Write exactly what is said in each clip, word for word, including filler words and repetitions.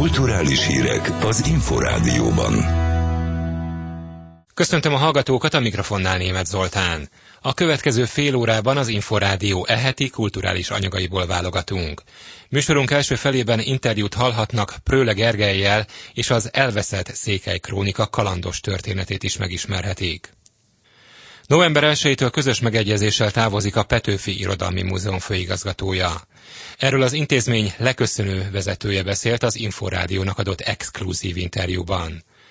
Kulturális hírek az Inforádióban. Köszöntöm a hallgatókat, a mikrofonnál Németh Zoltán. A következő fél órában az Inforádió e-heti kulturális anyagaiból válogatunk. Műsorunk első felében interjút hallhatnak Pröhle Gergellyel, és az elveszett Székely Krónika kalandos történetét is megismerhetik. november elsejétől közös megegyezéssel távozik a Petőfi Irodalmi Múzeum főigazgatója. Erről az intézmény leköszönő vezetője beszélt az Inforádiónak adott exkluzív interjúban.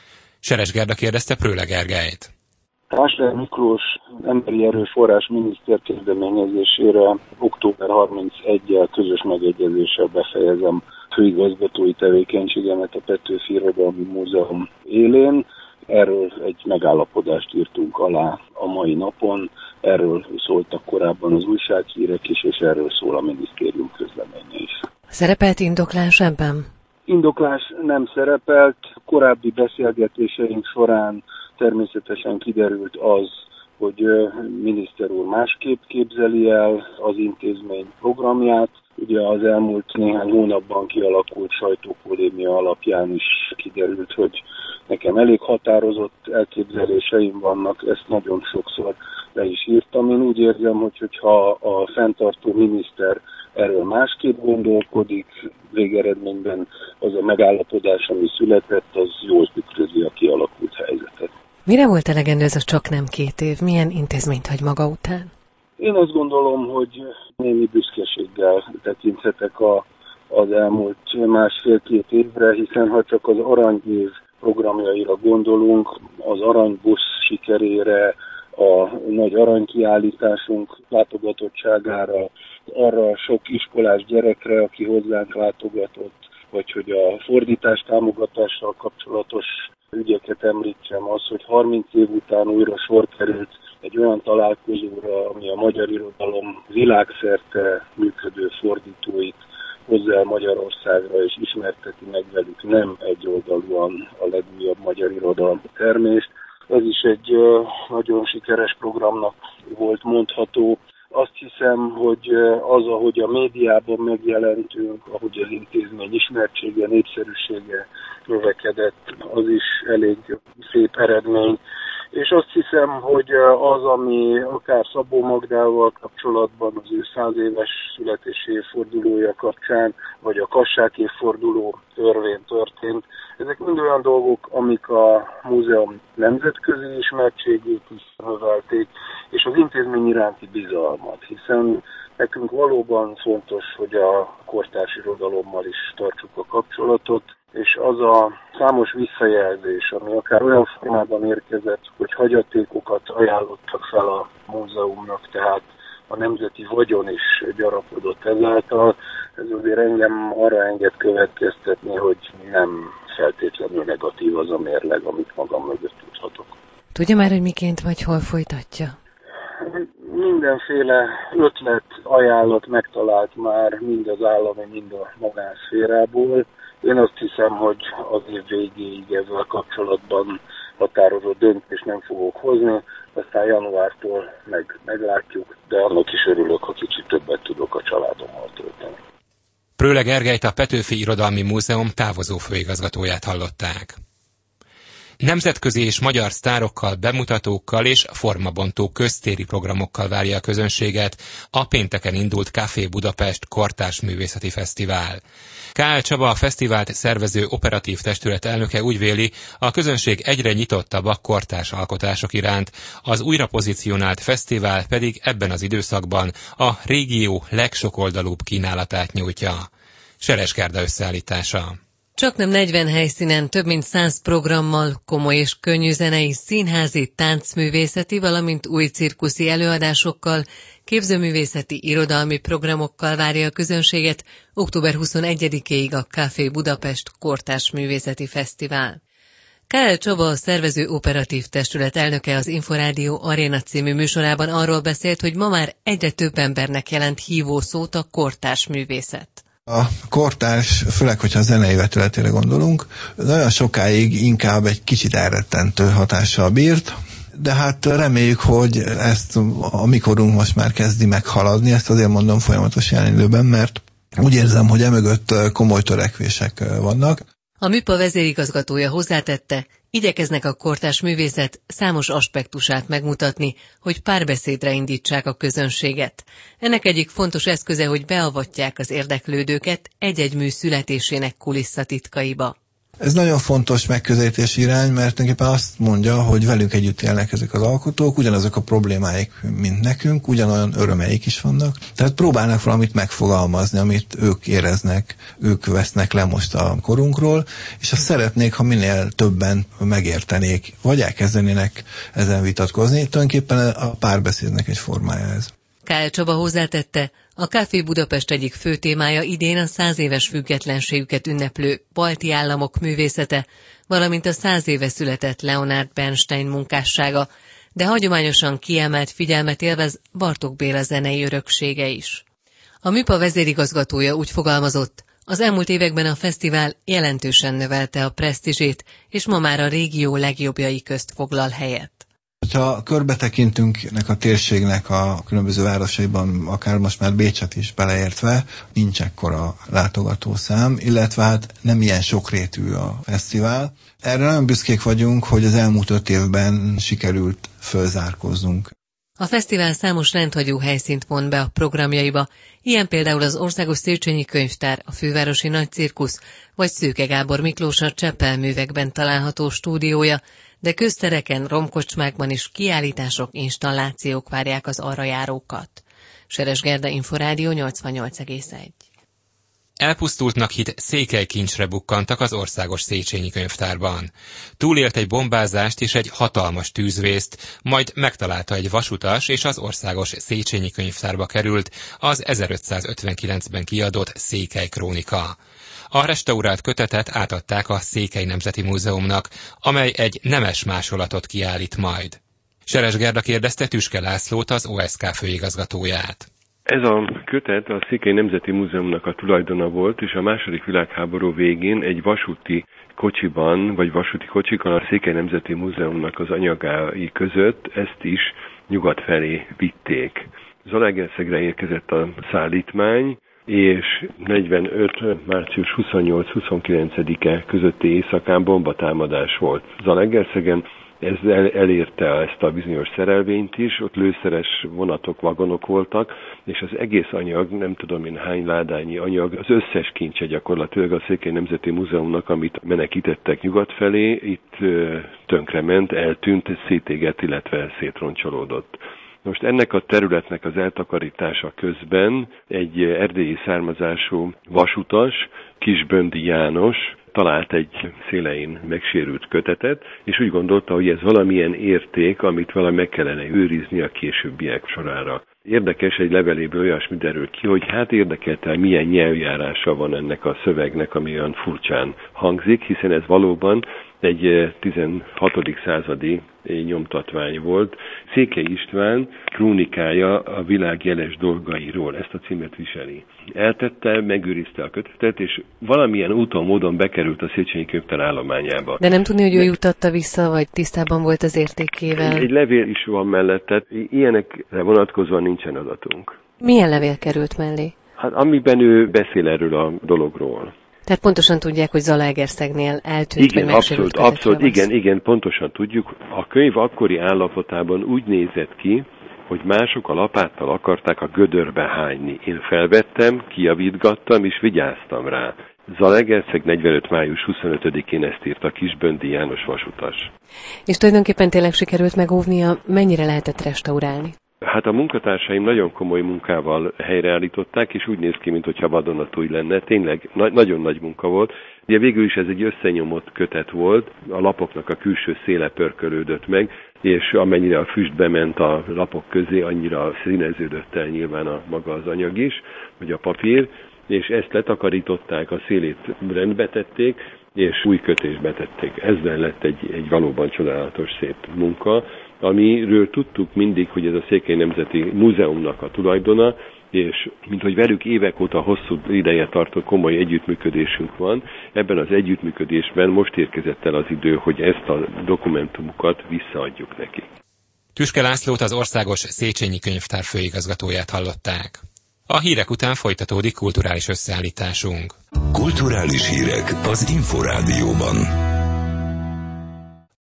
Seres Gerda kérdezte Pröhle Gergellyt. Kásler Miklós emberi erőforrás miniszter kezdeményezésére október harmincegyedikével közös megegyezéssel befejezem főigazgatói tevékenységemet a Petőfi Irodalmi Múzeum élén. Erről egy megállapodást írtunk alá a mai napon, erről szóltak korábban az újsághírek is, és erről szól a minisztérium közleménye is. Szerepelt indoklás ebben? Indoklás nem szerepelt, korábbi beszélgetéseink során természetesen kiderült az, hogy miniszter úr másképp képzeli el az intézmény programját. Ugye az elmúlt néhány hónapban kialakult sajtópolémia alapján is kiderült, hogy nekem elég határozott elképzeléseim vannak, ezt nagyon sokszor le is írtam. Én úgy érzem, hogy hogyha a fenntartó miniszter erről másképp gondolkodik, végeredményben az a megállapodás, ami született, az jól tükrözi a kialakult helyzetet. Mire volt elegendő ez a csak nem két év? Milyen intézményt hagy maga után? Én azt gondolom, hogy némi büszkeséggel tekinthetek a, az elmúlt másfél-két évre, hiszen ha csak az aranyév programjaira gondolunk, az aranybusz sikerére, a nagy aranykiállításunk látogatottságára, arra sok iskolás gyerekre, aki hozzánk látogatott, vagy hogy a fordítás támogatással kapcsolatos ügyeket említsem, az, hogy harminc év után újra sor került egy olyan találkozóra, ami a magyar irodalom világszerte működő fordítóit hozzá el Magyarországra, és ismerteti meg velük nem egyoldalúan a legújabb magyar irodalmi termést. Ez is egy uh, nagyon sikeres programnak volt mondható. Azt hiszem, hogy az, ahogy a médiában megjelentünk, ahogy az intézmény ismertsége, népszerűsége növekedett, az is elég szép eredmény. És azt hiszem, hogy az, ami akár Szabó Magdával kapcsolatban az ő száz éves születési évfordulója kapcsán, vagy a Kassák évforduló törvén történt, ezek mind olyan dolgok, amik a múzeum nemzetközi ismertségét is növelték, és az intézmény iránti bizalmat, hiszen nekünk valóban fontos, hogy a kortárs irodalommal is tartsuk a kapcsolatot, és az a számos visszajelzés, ami akár olyan formában érkezett, hogy hagyatékokat ajánlottak fel a múzeumnak, tehát a nemzeti vagyon is gyarapodott ezáltal, ez azért engem arra enged következtetni, hogy nem feltétlenül negatív az a mérleg, amit magam mögött tudhatok. Tudja már, hogy miként vagy hol folytatja? Mindenféle ötlet, ajánlat megtalált már mind az állami, mind a magánszférából. Én azt hiszem, hogy az év végéig ezzel kapcsolatban határozott döntést nem fogok hozni, aztán januártól meg, meglátjuk, de annak is örülök, ha kicsit többet tudok a családommal tölteni. Pröhle Gergellyt, a Petőfi Irodalmi Múzeum távozó főigazgatóját hallották. Nemzetközi és magyar sztárokkal, bemutatókkal és formabontó köztéri programokkal várja a közönséget a pénteken indult Café Budapest Kortárs Művészeti Fesztivál. Kál Csaba, a fesztivált szervező operatív testület elnöke úgy véli, a közönség egyre nyitottabb a kortárs alkotások iránt, az újra pozícionált fesztivál pedig ebben az időszakban a régió legsokoldalúbb kínálatát nyújtja. Seres Gerda összeállítása. Csaknem negyven helyszínen több mint száz programmal, komoly és könnyű zenei, színházi, táncművészeti, valamint új cirkuszi előadásokkal, képzőművészeti, irodalmi programokkal várja a közönséget október huszonegyedikéig a Café Budapest Kortárs Művészeti Fesztivál. Kál Csaba, a szervező operatív testület elnöke az Inforádió Aréna című műsorában arról beszélt, hogy ma már egyre több embernek jelent hívószót a kortárs művészet. A kortárs, főleg, hogyha a zenei vetületére gondolunk, nagyon sokáig inkább egy kicsit elrettentő hatással bírt, de hát reméljük, hogy ezt a mikorunk most már kezdi meghaladni, ezt azért mondom folyamatos jelenlőben, mert úgy érzem, hogy emögött komoly törekvések vannak. A MÜPA vezérigazgatója hozzátette, igyekeznek a kortárs művészet számos aspektusát megmutatni, hogy párbeszédre indítsák a közönséget. Ennek egyik fontos eszköze, hogy beavatják az érdeklődőket egy-egy mű születésének kulisszatitkaiba. Ez nagyon fontos megközelítési irány, mert tulajdonképpen azt mondja, hogy velünk együtt élnek ezek az alkotók, ugyanazok a problémáik, mint nekünk, ugyanolyan örömeik is vannak. Tehát próbálnak valamit megfogalmazni, amit ők éreznek, ők vesznek le most a korunkról, és azt szeretnék, ha minél többen megértenék, vagy elkezdenének ezen vitatkozni. Tulajdonképpen a párbeszédnek egy formája ez. Kál Csaba hozzátette, a Café Budapest egyik fő témája idén a száz éves függetlenségüket ünneplő balti államok művészete, valamint a száz éve született Leonard Bernstein munkássága, de hagyományosan kiemelt figyelmet élvez Bartók Béla zenei öröksége is. A MÜPA vezérigazgatója úgy fogalmazott, az elmúlt években a fesztivál jelentősen növelte a presztízsét, és ma már a régió legjobbjai közt foglal helyet. Ha körbetekintünk ennek a térségnek a különböző városaiban, akár most már Bécset is beleértve, nincs ekkora látogatószám, illetve hát nem ilyen sokrétű a fesztivál. Erre nagyon büszkék vagyunk, hogy az elmúlt öt évben sikerült fölzárkóznunk. A fesztivál számos rendhagyó helyszínt von be a programjaiba, ilyen például az Országos Széchenyi Könyvtár, a Fővárosi Nagycirkusz, vagy Szőke Gábor Miklós a Csepel művekben található stúdiója, de köztereken, romkocsmákban is kiállítások, installációk várják az arra járókat. Seres Gerda, Inforádió nyolcvannyolc egész egy. Elpusztultnak hitt székelykincsre bukkantak az Országos Széchenyi Könyvtárban. Túlélt egy bombázást és egy hatalmas tűzvészt, majd megtalálta egy vasutas, és az Országos Széchenyi Könyvtárba került az ezerötszázötvenkilencben kiadott Székely Krónika. A restaurált kötetet átadták a Székely Nemzeti Múzeumnak, amely egy nemes másolatot kiállít majd. Seres Gerda kérdezte Tüske Lászlót, az o es ká főigazgatóját. Ez a kötet a Székely Nemzeti Múzeumnak a tulajdona volt, és a második világháború végén egy vasúti kocsiban, vagy vasúti kocsikon a Székely Nemzeti Múzeumnak az anyagai között ezt is nyugat felé vitték. Zalaegerszegre érkezett a szállítmány, és negyvenöt március huszonnyolc-huszonkilencedike közötti éjszakán bombatámadás volt Zalaegerszegen. Ez el, elérte ezt a bizonyos szerelvényt is, ott lőszeres vonatok, vagonok voltak, és az egész anyag, nem tudom én hány ládányi anyag, az összes kincse gyakorlatilag a Székely Nemzeti Múzeumnak, amit menekítettek nyugat felé, itt ö, tönkrement, eltűnt, szétégett, illetve szétroncsolódott. Most ennek a területnek az eltakarítása közben egy erdélyi származású vasutas, Kisböndi János talált egy szélein megsérült kötetet, és úgy gondolta, hogy ez valamilyen érték, amit valami meg kellene őrizni a későbbiek sorára. Érdekes, egy leveléből olyasmi derül ki, hogy hát érdekelte, milyen nyelvjárása van ennek a szövegnek, ami olyan furcsán hangzik, hiszen ez valóban egy tizenhatodik századi nyomtatvány volt. Székely István krónikája a világ jeles dolgairól, ezt a címet viseli. Eltette, megőrizte a kötetet, és valamilyen úton, módon bekerült a Széchenyi Könyvtár állományába. De nem tudni, hogy ő jutatta vissza, vagy tisztában volt az értékével? Egy levél is van mellette, ilyenekre vonatkozóan nincsen adatunk. Milyen levél került mellé? Hát amiben ő beszél erről a dologról. Tehát pontosan tudják, hogy Zalaegerszegnél eltűnt, igen, meg abszolút, abszolút, igen, igen, pontosan tudjuk. A könyv akkori állapotában úgy nézett ki, hogy mások a lapáttal akarták a gödörbe hányni. Én felvettem, kijavítgattam és vigyáztam rá. Zalaegerszeg negyvenöt május huszonötödikén ezt írt a Kisböndi János vasutas. És tulajdonképpen tényleg sikerült megóvnia, mennyire lehetett restaurálni? Hát a munkatársaim nagyon komoly munkával helyreállították, és úgy néz ki, mintha vadonatúj lenne. Tényleg na- nagyon nagy munka volt. Ugye végül is ez egy összenyomott kötet volt, a lapoknak a külső széle pörkölődött meg, és amennyire a füst bement a lapok közé, annyira színeződött el nyilván a maga az anyag is, vagy a papír, és ezt letakarították, a szélét rendbe tették, és új kötésbe tették. Ezzel lett egy, egy valóban csodálatos szép munka, amiről tudtuk mindig, hogy ez a Székely Nemzeti Múzeumnak a tulajdona, és minthogy velük évek óta hosszú ideje tartó komoly együttműködésünk van, ebben az együttműködésben most érkezett el az idő, hogy ezt a dokumentumukat visszaadjuk nekik. Tüske Lászlót, az Országos Széchenyi Könyvtár főigazgatóját hallották. A hírek után folytatódik kulturális összeállításunk. Kulturális hírek az Inforádióban.